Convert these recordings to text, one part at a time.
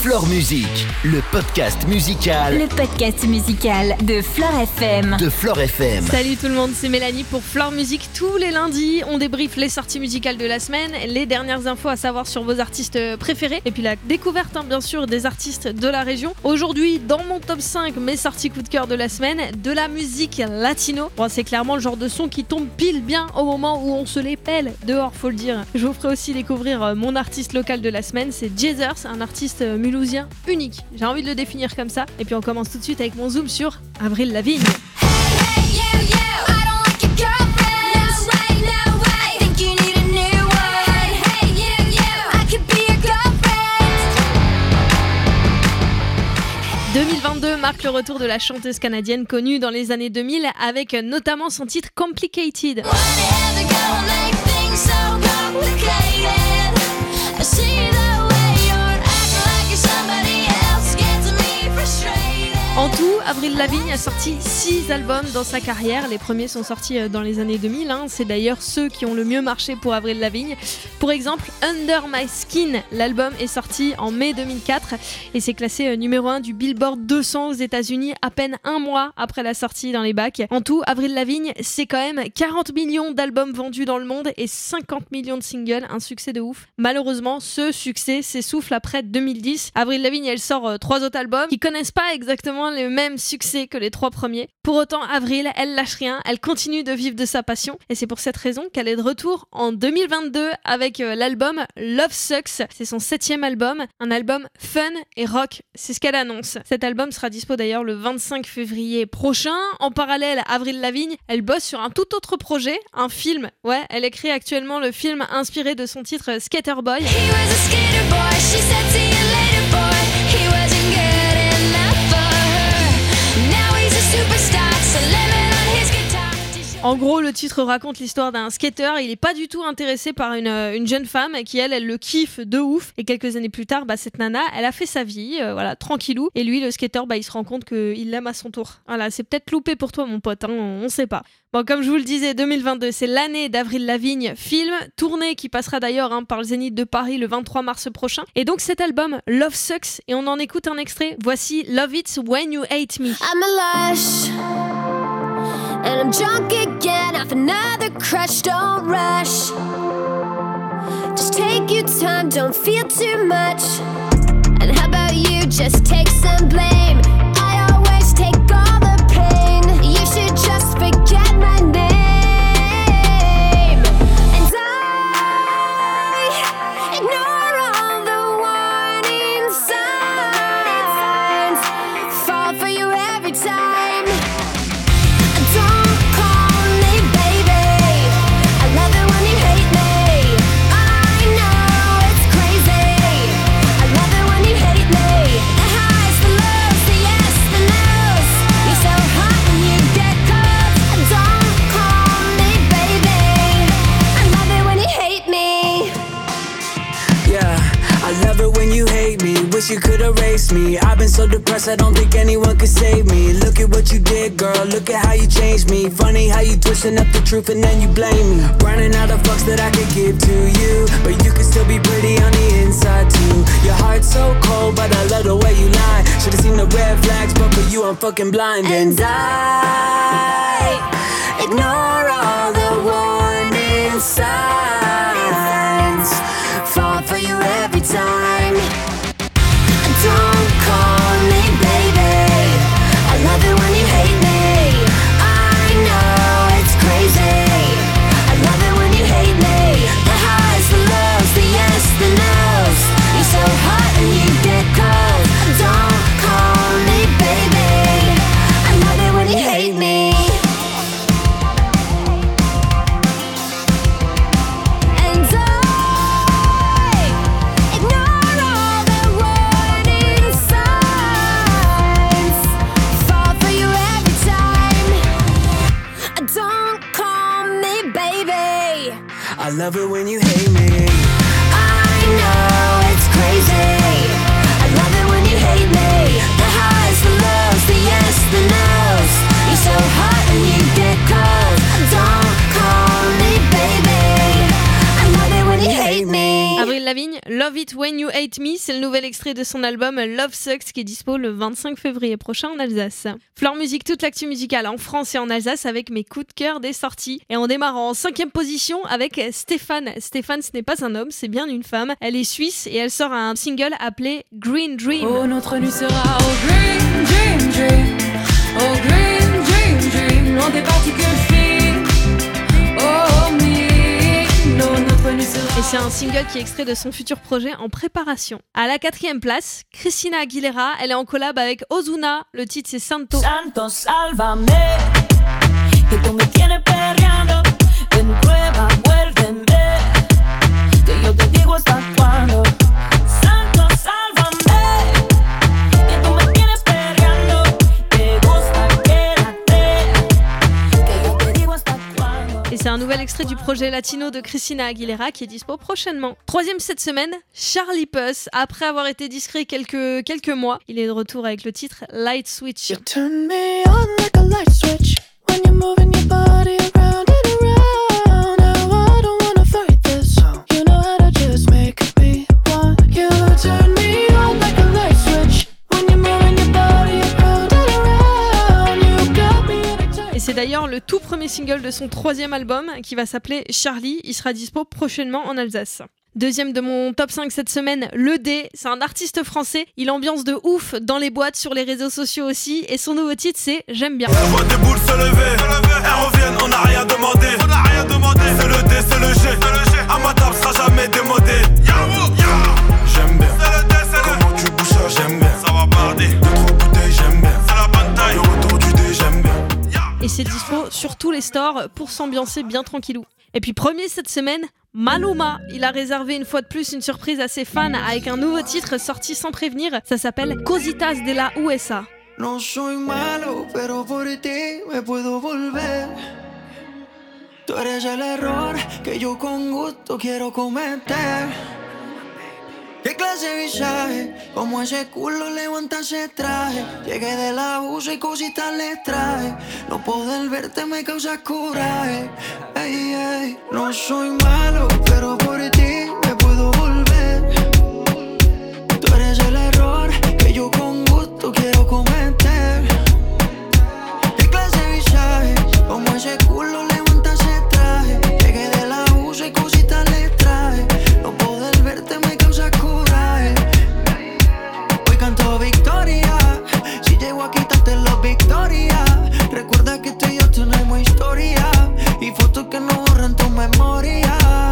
Flore Musique, le podcast musical. Le podcast musical de Flore FM. Salut tout le monde, c'est Mélanie pour Flore Musique. Tous les lundis, on débriefe les sorties musicales de la semaine, les dernières infos à savoir sur vos artistes préférés et puis la découverte bien sûr des artistes de la région. Aujourd'hui, dans mon top 5, mes sorties coup de cœur de la semaine, de la musique latino. Bon, c'est clairement le genre de son qui tombe pile bien au moment où on se les pèle dehors, faut le dire. Je vous ferai aussi découvrir mon artiste local de la semaine, c'est Jeezers, un artiste mulhousien unique. J'ai envie de le définir comme ça. Et puis on commence tout de suite avec mon zoom sur Avril Lavigne. 2022 marque le retour de la chanteuse canadienne connue dans les années 2000 avec notamment son titre Complicated. En tout, Avril Lavigne a sorti 6 albums dans sa carrière. Les premiers sont sortis dans les années 2000. C'est d'ailleurs ceux qui ont le mieux marché pour Avril Lavigne. Pour exemple, Under My Skin, l'album est sorti en mai 2004 et c'est classé numéro 1 du Billboard 200 aux États-Unis à peine un mois après la sortie dans les bacs. En tout, Avril Lavigne, c'est quand même 40 millions d'albums vendus dans le monde et 50 millions de singles, un succès de ouf. Malheureusement, ce succès s'essouffle après 2010. Avril Lavigne, elle sort 3 autres albums qui connaissent pas exactement le même succès que les 3 premiers. Pour autant, Avril, elle lâche rien, elle continue de vivre de sa passion et c'est pour cette raison qu'elle est de retour en 2022 avec l'album Love Sucks. C'est son 7e album, un album fun et rock, c'est ce qu'elle annonce. Cet album sera dispo d'ailleurs le 25 février prochain. En parallèle, Avril Lavigne, elle bosse sur un tout autre projet, un film. Ouais, elle écrit actuellement le film inspiré de son titre Skater Boy. En gros, le titre raconte l'histoire d'un skater. Il est pas du tout intéressé par une jeune femme qui, elle le kiffe de ouf. Et quelques années plus tard, cette nana, elle a fait sa vie, tranquillou. Et lui, le skater, il se rend compte qu'il l'aime à son tour. Voilà, c'est peut-être loupé pour toi, mon pote, on sait pas. Bon, comme je vous le disais, 2022, c'est l'année d'Avril Lavigne, film, tournée qui passera d'ailleurs par le Zénith de Paris le 23 mars prochain. Et donc cet album, Love Sucks, et on en écoute un extrait. Voici Love It When You Hate Me. I'm a lush, and I'm drunk again off another crush. Don't rush, just take your time, don't feel too much. And how about you just take some blame? I always take all the pain. You should just forget my name. And I ignore all the warning signs, fall for you every time. Don't call me baby, I love it when you hate me. I know it's crazy, I love it when you hate me. The highs, the lows, the yes, the no's. You're so hot when you get cold. Don't call me baby, I love it when you hate me. Yeah, I love it when you hate me. Wish you could erase me. I've been so depressed, I don't think anyone could save me. Look at what you did, girl, look at how you changed me. Funny how you twisting up the truth and then you blame me. Running out of fucks that I could give to you, but you can still be pretty on the inside too. Your heart's so cold, but I love the way you lie. Should've seen the red flags, but for you I'm fucking blind. And I ignore all the warning signs, fall for you every time. Don't call me baby, I love it when you hate me. I know it's crazy, I love it when you hate me. The highs, the lows, the yes, the no's. You're so hot and you get cold. Don't call me baby, I love it when you hate me. And I ignore all the warning signs, fall for you every time. Don't call me baby, I love it when you hate me. I know it's crazy, I love it when you hate me. The highs, the lows, the yes, the no's. You're so hot and you get cold. Don't call me baby, I love it when you hate me. Avril Lavigne, Love Love It When You Hate Me, c'est le nouvel extrait de son album Love Sucks qui est dispo le 25 février prochain en Alsace. Flore Musique, toute l'actu musicale en France et en Alsace avec mes coups de cœur des sorties. Et on démarre en 5e position avec Stéphane. Stéphane, ce n'est pas un homme, c'est bien une femme. Elle est suisse et elle sort un single appelé Green Dream. Oh, notre nuit sera au Green Dream Dream. Oh, Green Dream Dream. Loin des particules fines. Oh, me. Non, notre nuit sera. Et c'est un single qui est extrait de son futur projet en préparation. À la 4e place, Christina Aguilera, elle est en collab avec Ozuna. Le titre c'est Santo. Santo, sálvame. Que tú me tienes perreando. En prueba, vuélveme. Que yo te digo hasta cuándo. Santo, sálvame. Que tú me tienes perreando. Te gusta, quédate. Que yo te digo hasta cuándo. Et c'est un nouvel extrait du projet latino de Christina Aguilera qui est dispo prochainement. 3e cette semaine, Charlie Puth. Après avoir été discret quelques mois, il est de retour avec le titre Light Switch. You turn me on like a light switch when you're moving your body around and around. Now I don't wanna fight this. You know how to just make me want you. Turn me on like a light switch when you're moving your body around and around. You got me anytime. Et c'est d'ailleurs le tout premier single de son 3e album qui va s'appeler Charlie. Il sera dispo prochainement en Alsace. Deuxième de mon top 5 cette semaine, Le D. C'est un artiste français. Il ambiance de ouf dans les boîtes, sur les réseaux sociaux aussi. Et son nouveau titre, c'est J'aime bien. On voit des boules se lever, elles reviennent, on n'a rien demandé. C'est le D, c'est le G. À ma table sera jamais démodé. J'aime bien. Comment tu bouges ça, j'aime bien. Ça va barder. 2-3 bouteilles, j'aime bien. C'est la bonne taille. Le retour du D, j'aime bien. Et c'est dispo sur tous les stores pour s'ambiancer bien tranquillou. Et puis premier cette semaine, Maluma. Il a réservé une fois de plus une surprise à ses fans avec un nouveau titre sorti sans prévenir. Ça s'appelle Cositas de la USA. No soy malo, pero por ti me puedo volver. Tú eres el error que yo con gusto quiero cometer. ¿Qué clase de visaje? Como ese culo levanta ese traje. Llegué del abuso y cositas le traje. No poder verte me causa coraje. Ey, ey. No soy malo, pero por ti me puedo volver. Tú eres el error que yo con gusto quiero cometer. ¿Qué clase de visaje? Como ese culo levanta ese traje. Llegué del abuso y cositas le traje. No poder verte me causa coraje. Hoy canto victoria. Si llego a quitarte la victoria. Recuerda que tú y yo tenemos historia. Y fotos que no borran tu memoria.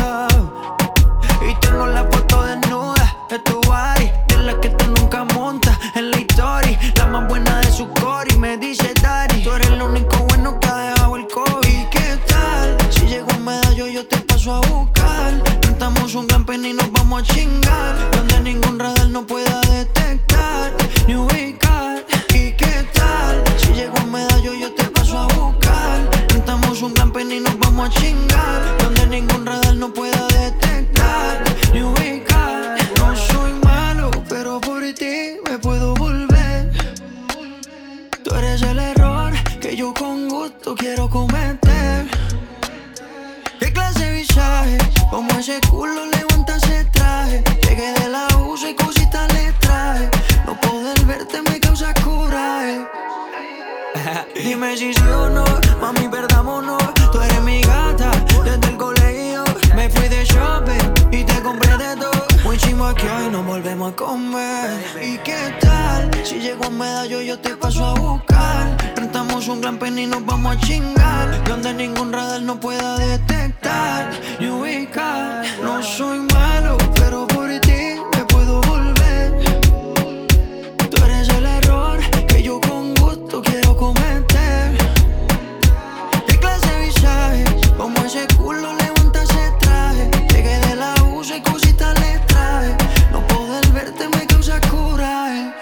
Y tengo la foto desnuda de tu body. De la que tú nunca montas en la historia. La más buena de su core y me dice daddy. Tú eres el único bueno que ha dejado el COVID. ¿Y qué tal? Si llego a medallo yo te paso a buscar. Rentamos un camping y nos vamos a chingar. Donde ningún radar no pueda detectar ni ubicar. ¿Y qué tal? Si llego a medallo yo te paso a buscar. Rentamos un camping y nos vamos a chingar. Donde ningún radar no pueda detectar ni ubicar. No soy malo, pero por ti me puedo volver. Tú eres el error que yo con gusto quiero cometer. ¿Qué clase de visaje? Como ese culo levanta ese traje. Llegué del abuso y cositas le traje. No poder verte me causa coraje. Dime si sí o no, mami, perdámonos. Tú eres mi gata, desde el colegio. Me fui de shopping y te compré de todo. Muy chimo que hoy nos volvemos a comer. ¿Y qué tal? Si llego a medallo yo te paso a buscar. Rentamos un camping y nos vamos a chingar. Donde ningún radar no pueda detectar ni ubicar. No soy malo, pero por ti me puedo volver. Tú eres el error que yo con gusto quiero cometer. ¿Qué clase de visaje? Como ese culo levanta ese traje. Llegué del abuso y cositas le traje. No poder verte me causa coraje.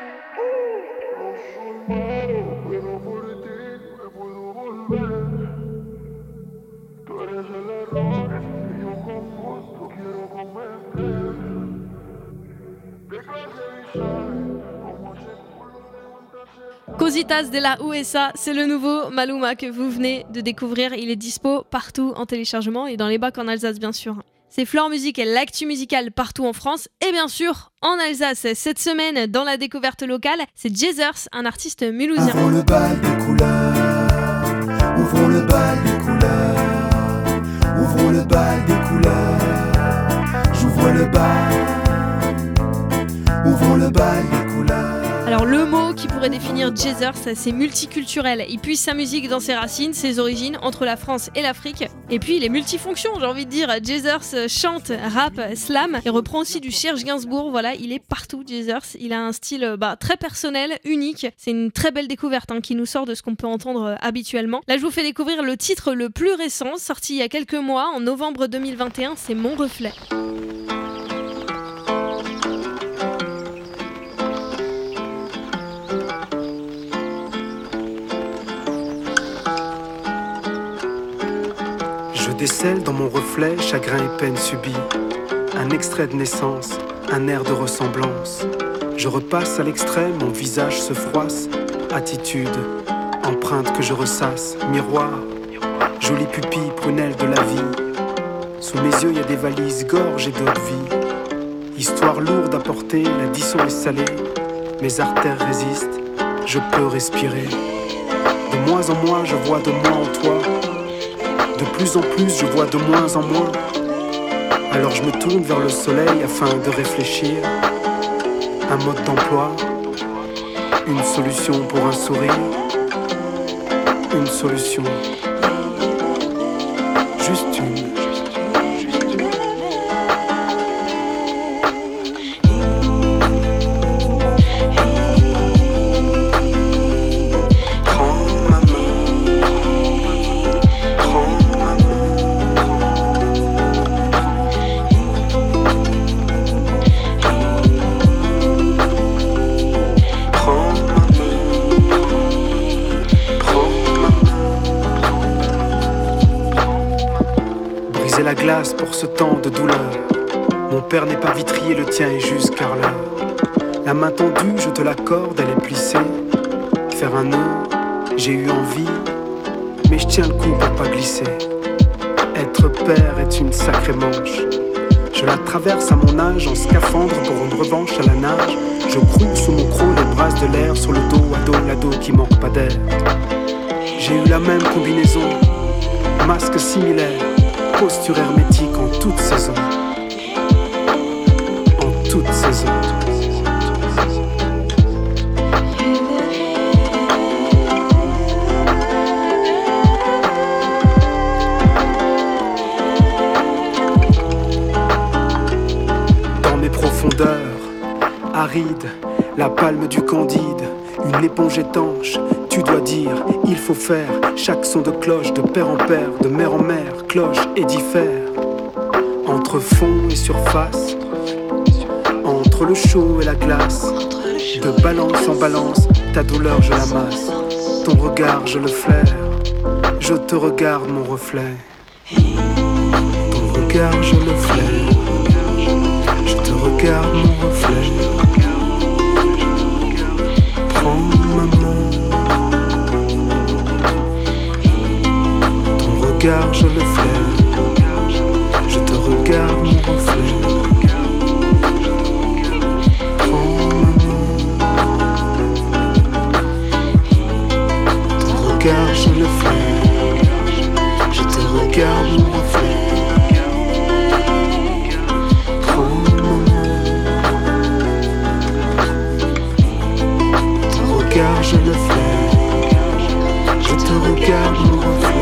Pero por ti me puedo volver. Tú eres el error que yo con gusto quiero cometer. ¿Qué clase de visaje? Como ese culo levanta ese traje. Cositas de la USA, c'est le nouveau Maluma que vous venez de découvrir. Il est dispo partout en téléchargement et dans les bacs en Alsace bien sûr. C'est Flore Musique et l'actu musicale partout en France et bien sûr en Alsace. Cette semaine, dans la découverte locale, c'est Jeezers, un artiste mulhousien. Ouvrons le bal des couleurs, ouvrons le bal des couleurs, ouvrons le bal des couleurs, j'ouvre le bal, ouvrons le bal des couleurs. Alors le mot qui pourrait définir Jeezers, c'est multiculturel. Il puise sa musique dans ses racines, ses origines, entre la France et l'Afrique. Et puis il est multifonction, j'ai envie de dire. Jeezers chante, rappe, slam et reprend aussi du Serge Gainsbourg. Voilà, il est partout Jeezers. Il a un style très personnel, unique. C'est une très belle découverte qui nous sort de ce qu'on peut entendre habituellement. Là je vous fais découvrir le titre le plus récent, sorti il y a quelques mois, en novembre 2021, c'est Mon Reflet. Je décèle dans mon reflet chagrin et peine subie. Un extrait de naissance, un air de ressemblance. Je repasse à l'extrême, mon visage se froisse. Attitude, empreinte que je ressasse. Miroir, jolie pupille, prunelle de la vie. Sous mes yeux y a des valises, gorge et d'eau de vie. Histoire lourde à porter, l'addition est salée. Mes artères résistent, je peux respirer. De moins en moins je vois de moi en toi. De plus en plus, je vois de moins en moins. Alors je me tourne vers le soleil afin de réfléchir. Un mode d'emploi, une solution pour un sourire, une solution, juste une. La glace pour ce temps de douleur. Mon père n'est pas vitrier, le tien est juste carreleur. La main tendue, je te l'accorde, elle est plissée. Faire un nœud, j'ai eu envie, mais je tiens le coup pour pas glisser. Être père est une sacrée manche. Je la traverse à mon âge en scaphandre pour une revanche à la nage. Je croule sous mon croc, les brasses de l'air sur le dos à dos, l'ado qui manque pas d'air. J'ai eu la même combinaison, masque similaire. Posture hermétique en toute saison. En toute saison. Dans mes profondeurs, arides, la palme du candide, une éponge étanche. Tu dois dire, il faut faire chaque son de cloche, de père en père, de mère en mère, cloche et diffère. Entre fond et surface, entre le chaud et la glace, de balance en balance, ta douleur je la masse, ton regard je le flaire, je te regarde mon reflet. Ton regard je le flaire, je te regarde mon reflet. Prends ma main. Je le flaire, je te regarde mon reflet. Prends ma main. Ton regard je le flaire, je te regarde mon reflet. Prends ma main. Ton regard je le flaire, je te regarde mon reflet.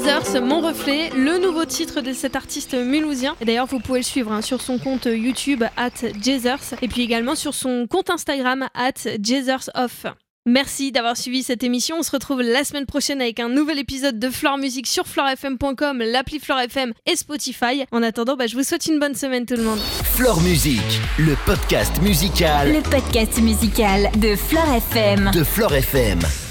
Jesus, Mon Reflet, le nouveau titre de cet artiste mulhousien. Et d'ailleurs, vous pouvez le suivre sur son compte YouTube @Jesus et puis également sur son compte Instagram @JesusOff. Merci d'avoir suivi cette émission. On se retrouve la semaine prochaine avec un nouvel épisode de Flore Musique sur FloreFM.com, l'appli Flore FM et Spotify. En attendant, je vous souhaite une bonne semaine tout le monde. Flore Musique, le podcast musical. Le podcast musical de Flore FM. De Flore FM.